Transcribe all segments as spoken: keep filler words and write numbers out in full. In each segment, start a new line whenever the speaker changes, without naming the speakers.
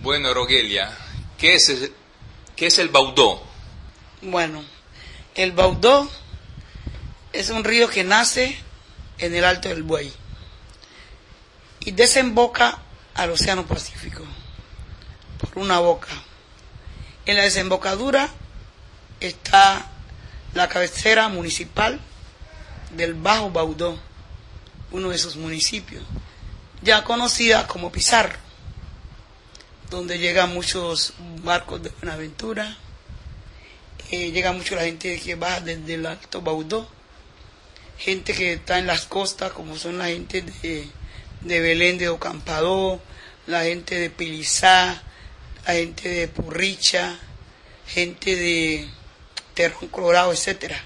Bueno, Rogelia, ¿qué es, el- qué es el Baudó?
Bueno, el Baudó es un río que nace en el Alto del Buey y desemboca al Océano Pacífico por una boca. En la desembocadura está la cabecera municipal del Bajo Baudó, uno de sus municipios, ya conocida como Pizarro, donde llegan muchos barcos de Buenaventura, eh, llega mucho la gente que baja desde el Alto Baudó, gente que está en las costas, como son la gente de, de Belén de Ocampadó, la gente de Pilizá, la gente de Purricha, gente de Terrón Colorado, etcétera.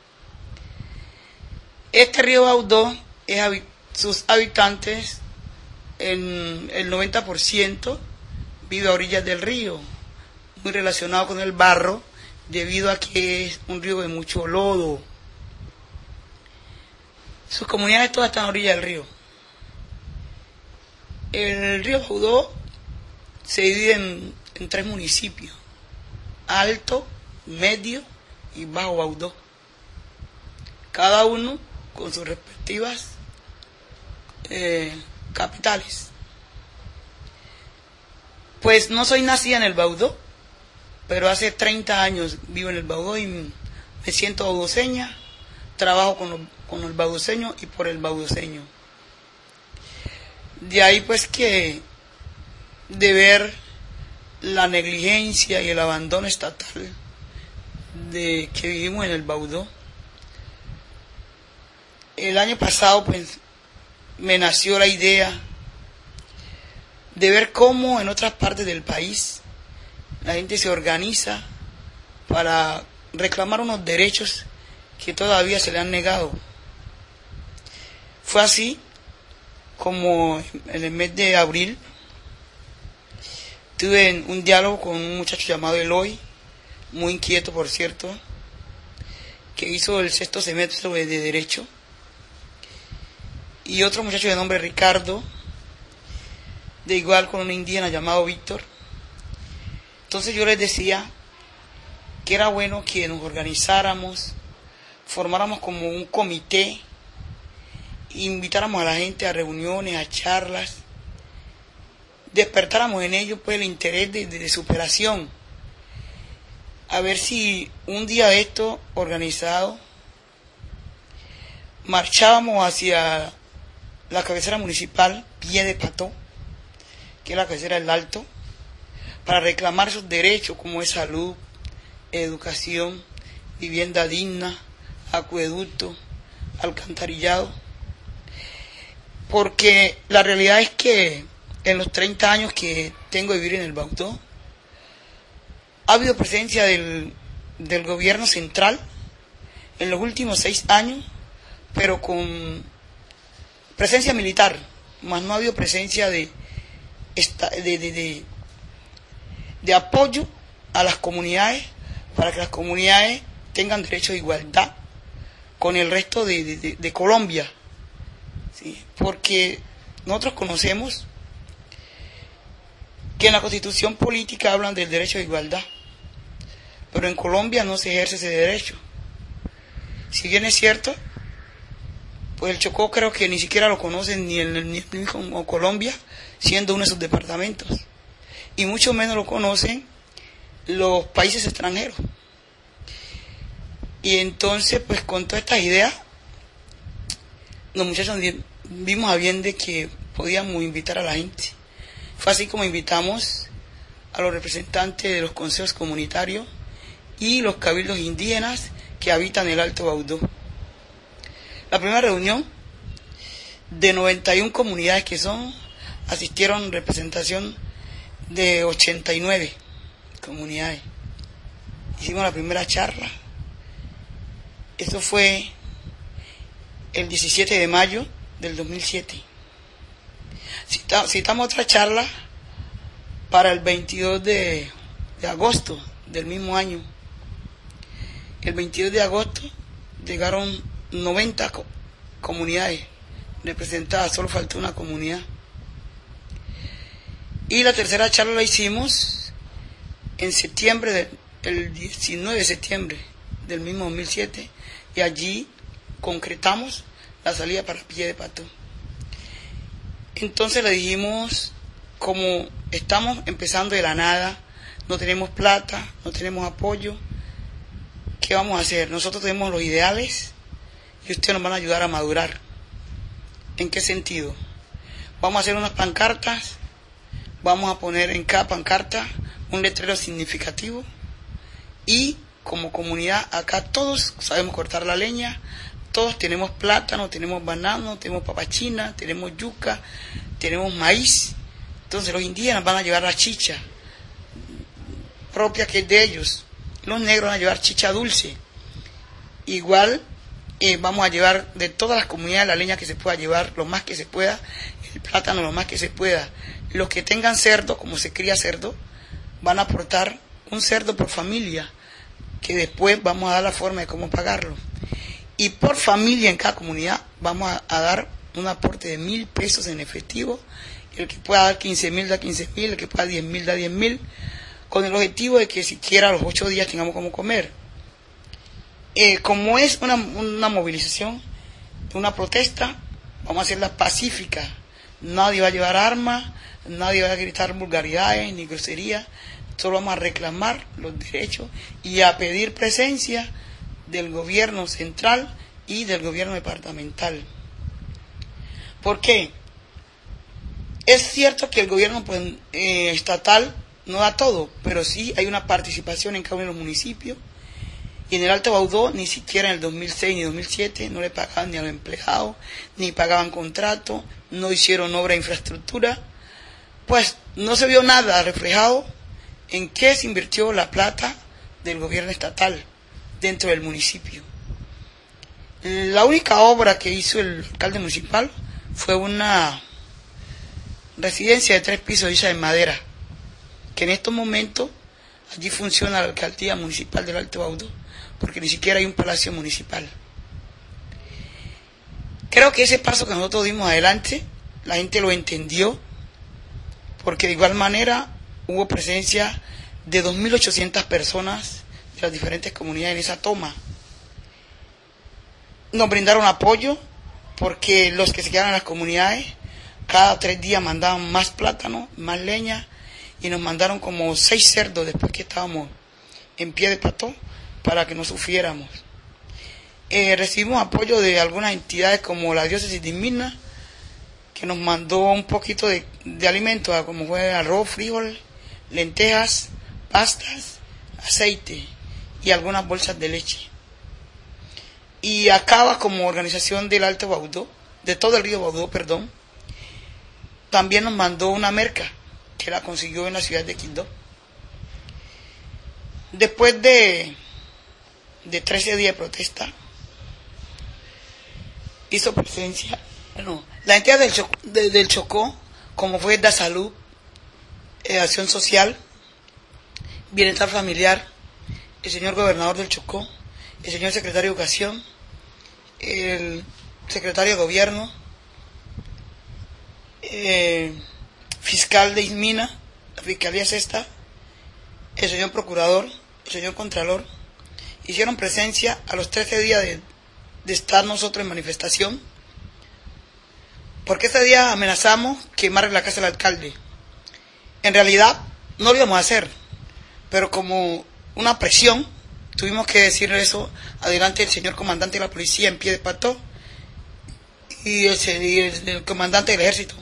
Este río Baudó, es, habi- sus habitantes, en el noventa por ciento vive a orillas del río, muy relacionado con el barro, debido a que es un río de mucho lodo. Sus comunidades todas están a orillas del río. El río Baudó se divide en, en tres municipios: Alto, Medio y Bajo Baudó, cada uno con sus respectivas eh, capitales. Pues no soy nacida en el Baudó, pero hace treinta años vivo en el Baudó y me siento baudoseña, trabajo con, los, con el baudoseño y por el baudoseño. De ahí pues que de ver la negligencia y el abandono estatal de que vivimos en el Baudó. El año pasado pues me nació la idea de ver cómo en otras partes del país la gente se organiza para reclamar unos derechos que todavía se le han negado. Fue así como en el mes de abril tuve un diálogo con un muchacho llamado Eloy, muy inquieto por cierto, que hizo el sexto semestre de Derecho, y otro muchacho de nombre Ricardo, de igual con un indígena llamado Víctor. Entonces yo les decía que era bueno que nos organizáramos, formáramos como un comité, invitáramos a la gente a reuniones, a charlas, despertáramos en ellos pues el interés de, de, de superación, a ver si un día de esto organizado marchábamos hacia la cabecera municipal Pie de Pató, que es la cabecera del Alto, para reclamar sus derechos como es salud, educación, vivienda digna, acueducto, alcantarillado. Porque la realidad es que en los treinta años que tengo de vivir en el Baudó, ha habido presencia del, del gobierno central en los últimos seis años, pero con presencia militar, más no ha habido presencia de, de, de, de, de apoyo a las comunidades para que las comunidades tengan derecho de igualdad con el resto de, de, de, de Colombia. ¿Sí? Porque nosotros conocemos que en la Constitución política hablan del derecho de igualdad, pero en Colombia no se ejerce ese derecho. Si bien es cierto, pues el Chocó creo que ni siquiera lo conocen ni en ni como Colombia, siendo uno de sus departamentos, y mucho menos lo conocen los países extranjeros. Y entonces pues con todas estas ideas los muchachos vimos a bien de que podíamos invitar a la gente. Fue así como invitamos a los representantes de los consejos comunitarios y los cabildos indígenas que habitan el Alto Baudó. La primera reunión, de noventa y una comunidades que son, asistieron representación de ochenta y nueve comunidades. Hicimos la primera charla. Esto fue el diecisiete de mayo del dos mil siete. Cita, citamos otra charla para el veintidós de, de agosto del mismo año. El veintidós de agosto llegaron noventa co comunidades representadas, solo faltó una comunidad. Y la tercera charla la hicimos en septiembre, de, el diecinueve de septiembre del mismo dos mil siete, y allí concretamos la salida para Pie de Pato. Entonces le dijimos, como estamos empezando de la nada, no tenemos plata, no tenemos apoyo, ¿qué vamos a hacer? Nosotros tenemos los ideales y ustedes nos van a ayudar a madurar. ¿En qué sentido? Vamos a hacer unas pancartas, vamos a poner en cada pancarta un letrero significativo, y como comunidad acá todos sabemos cortar la leña, todos tenemos plátano, tenemos banano, tenemos papachina, tenemos yuca, tenemos maíz. Entonces los indígenas van a llevar la chicha propia que es de ellos, los negros van a llevar chicha dulce. Igual eh, vamos a llevar de todas las comunidades la leña que se pueda llevar, lo más que se pueda, el plátano lo más que se pueda. Los que tengan cerdo, como se cría cerdo, van a aportar un cerdo por familia, que después vamos a dar la forma de cómo pagarlo. Y por familia en cada comunidad vamos a, a dar un aporte de mil pesos en efectivo. El que pueda dar quince mil da quince mil, el que pueda dar diez mil da diez mil, con el objetivo de que siquiera a los ocho días tengamos como comer. Eh, como es una, una movilización, una protesta, vamos a hacerla pacífica. Nadie va a llevar armas, nadie va a gritar vulgaridades ni groserías, solo vamos a reclamar los derechos y a pedir presencia del gobierno central y del gobierno departamental. ¿Por qué? Es cierto que el gobierno pues, eh, estatal no da todo, pero sí hay una participación en cada uno de los municipios. Y en el Alto Baudó, ni siquiera en el dos mil seis ni dos mil siete, no le pagaban ni a los empleados, ni pagaban contrato, no hicieron obra de infraestructura. Pues no se vio nada reflejado en qué se invirtió la plata del gobierno estatal dentro del municipio. La única obra que hizo el alcalde municipal fue una residencia de tres pisos hecha de madera, que en estos momentos allí funciona la alcaldía municipal del Alto Baudó, porque ni siquiera hay un palacio municipal. Creo que ese paso que nosotros dimos adelante, la gente lo entendió, porque de igual manera hubo presencia de dos mil ochocientas personas de las diferentes comunidades en esa toma. Nos brindaron apoyo, porque los que se quedaron en las comunidades, cada tres días mandaban más plátano, más leña, y nos mandaron como seis cerdos después que estábamos en Pie de Pato, para que no sufriéramos. Eh, recibimos apoyo de algunas entidades como la diócesis de Inmina, que nos mandó un poquito de, de alimentos, como fue arroz, frijol, lentejas, pastas, aceite y algunas bolsas de leche. Y acaba como organización del Alto Baudó, de todo el río Baudó, perdón, también nos mandó una merca, que la consiguió en la ciudad de Quindó. Después de, de trece días de protesta, hizo presencia, bueno, la entidad del Chocó, de, del Chocó, como fue Da Salud, eh, Acción Social, Bienestar Familiar, el señor gobernador del Chocó, el señor secretario de Educación, el secretario de Gobierno, eh, fiscal de Ismina, la Fiscalía Sexta, el señor procurador, el señor contralor, hicieron presencia a los trece días de, de estar nosotros en manifestación, porque ese día amenazamos quemar la casa del alcalde. En realidad no lo íbamos a hacer, pero como una presión, tuvimos que decir eso adelante del señor comandante de la policía en Pie de Pato y el, y el, el comandante del ejército,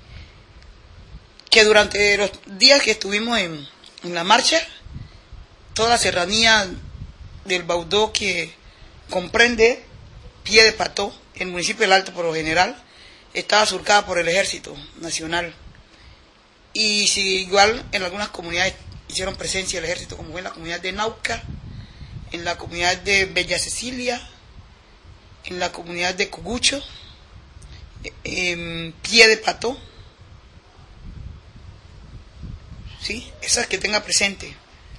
que durante los días que estuvimos en, en la marcha, toda la serranía del Baudó, que comprende Pie de Pato, el municipio del Alto por lo general, estaba surcada por el ejército nacional. Y si igual en algunas comunidades hicieron presencia el ejército, como fue en la comunidad de Nauca, en la comunidad de Bella Cecilia, en la comunidad de Cogucho, en Pie de Pato, ¿sí? Esas que tenga presente.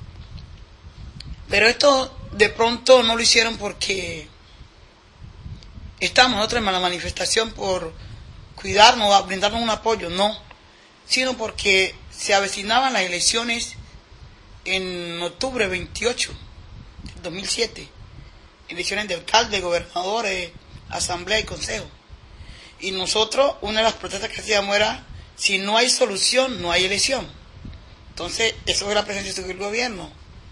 Pero esto de pronto no lo hicieron porque estábamos nosotros en la manifestación por cuidarnos, brindarnos un apoyo, no. sino porque se avecinaban las elecciones en octubre veintiocho del dos mil siete, elecciones de alcalde, gobernadores, asamblea y consejo. Y nosotros, una de las protestas que hacíamos era, si no hay solución, no hay elección. Entonces, eso es la presencia del gobierno.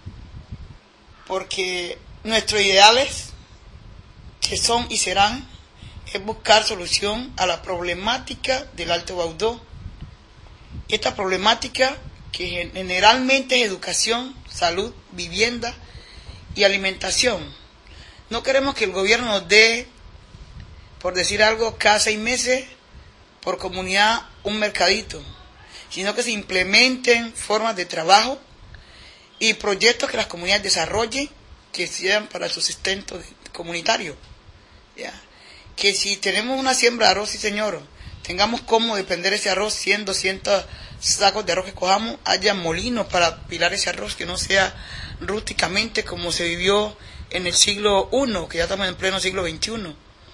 Porque nuestros ideales, que son y serán, es buscar solución a la problemática del Alto Baudó. Esta problemática que generalmente es educación, salud, vivienda y alimentación. No queremos que el gobierno nos dé, por decir algo, cada seis meses por comunidad un mercadito, sino que se implementen formas de trabajo y proyectos que las comunidades desarrollen que sean para el sustento comunitario. ¿Ya? Que si tenemos una siembra de arroz, sí señor, tengamos cómo depender ese arroz, cien, doscientos sacos de arroz que cojamos, haya molinos para pilar ese arroz, que no sea rústicamente como se vivió en el siglo primero, que ya estamos en pleno siglo veintiuno.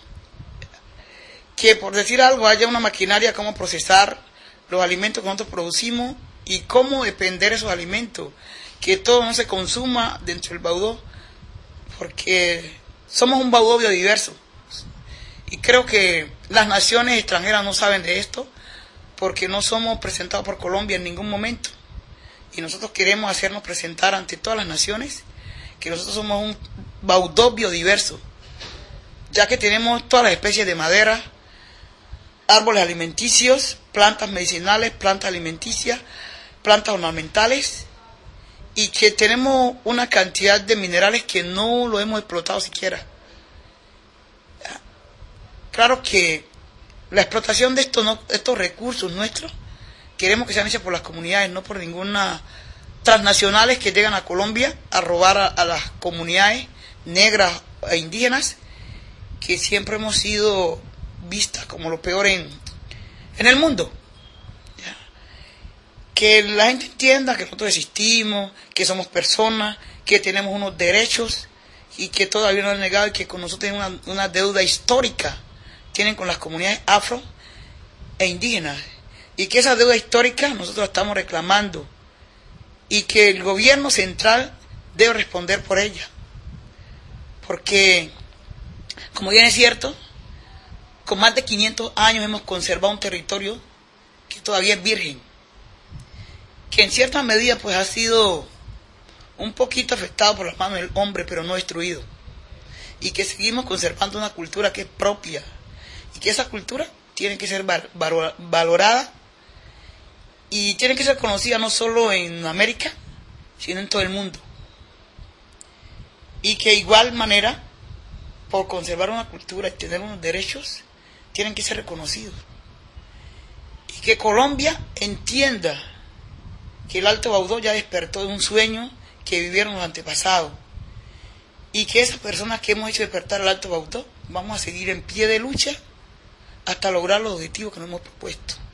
Que por decir algo haya una maquinaria cómo procesar los alimentos que nosotros producimos y cómo depender esos alimentos, que todo no se consuma dentro del Baudó, porque somos un Baudó biodiverso. Y creo que las naciones extranjeras no saben de esto, porque no somos presentados por Colombia en ningún momento. Y nosotros queremos hacernos presentar ante todas las naciones que nosotros somos un Baudó biodiverso, ya que tenemos todas las especies de madera, árboles alimenticios, plantas medicinales, plantas alimenticias, plantas ornamentales, y que tenemos una cantidad de minerales que no lo hemos explotado siquiera. Claro que la explotación de estos, no, estos recursos nuestros queremos que sean hechos por las comunidades, no por ninguna transnacionales que llegan a Colombia a robar a, a las comunidades negras e indígenas, que siempre hemos sido vistas como lo peor en, en el mundo. ¿Ya? Que la gente entienda que nosotros existimos, que somos personas, que tenemos unos derechos y que todavía no han negado, y que con nosotros tenemos una, una deuda histórica, tienen con las comunidades afro e indígenas, y que esa deuda histórica nosotros la estamos reclamando, y que el gobierno central debe responder por ella, porque, como bien es cierto, con más de quinientos años hemos conservado un territorio que todavía es virgen, que en cierta medida pues ha sido un poquito afectado por las manos del hombre, pero no destruido, y que seguimos conservando una cultura que es propia, y que esa cultura tiene que ser val valorada y tiene que ser conocida no solo en América, sino en todo el mundo. Y que de igual manera, por conservar una cultura y tener unos derechos, tienen que ser reconocidos. Y que Colombia entienda que el Alto Baudó ya despertó de un sueño que vivieron los antepasados. Y que esas personas que hemos hecho despertar el Alto Baudó, vamos a seguir en pie de lucha hasta lograr los objetivos que nos hemos propuesto.